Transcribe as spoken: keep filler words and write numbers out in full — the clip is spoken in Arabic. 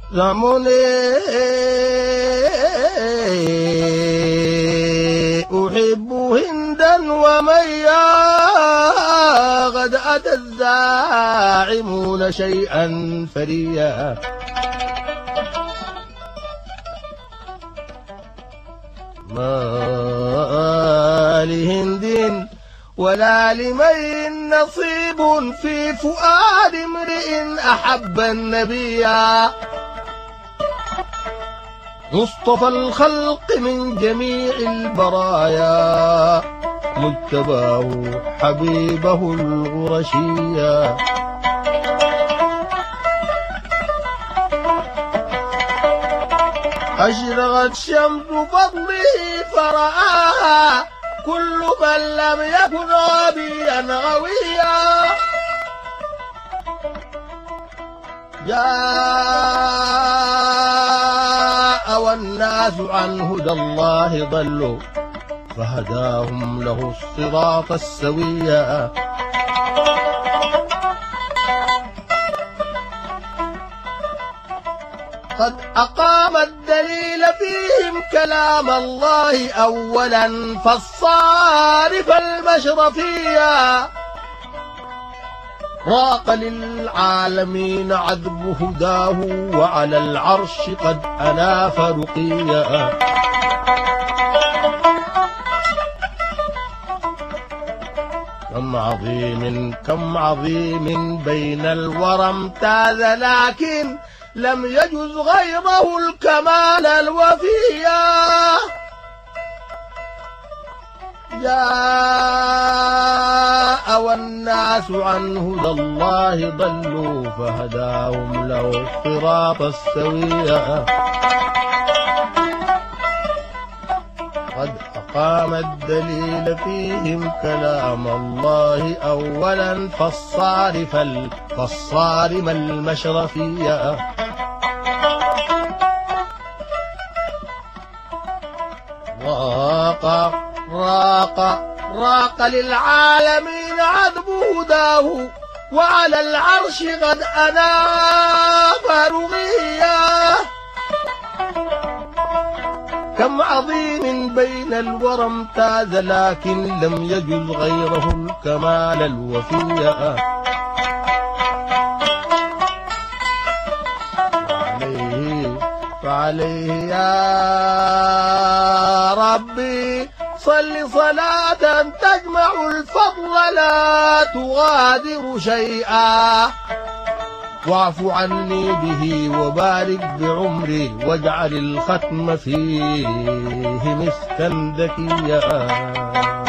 زعموني أحب هندا وميا قد أتى الزاعمون شيئا فريا ما لهند ولا لمي نصيب في فؤاد امرئ أحب النبيا مصطفى الخلق من جميع البرايا مجتباه حبيبه الغرشيا أشرقت شمس فضله فرآها كل من لم يكن غبيا غويا جاء والناس عن هدى الله ضلوا فهداهم له الصراط السويا قد أقام الدليل فيهم كلام الله أولا فالصارف المشرفيا راق للعالمين عذب هداه وعلى العرش قد أناف رقيا كم عظيم كم عظيم بين الورى امتاز لكن لم يجز غيره الكمال الوفيا جاء والناس عن هدى الله ضلوا فهداهم له الصراط السويا قد أقام الدليل فيهم كلام الله أولا فالصارف فالصارم المشرفيا راق راق راق للعالمين عذب هداه وعلى العرش قد أناف رغيا كم عظيم بين الورى امتاز لكن لم يجز غيره الكمال الوفيا فعليه, فعليه يا ربي صل صلاة تجمع الفضل لا تغادر شيئا واعف عني به وبارك بعمري واجعل الختم فيه مسكا ذكيا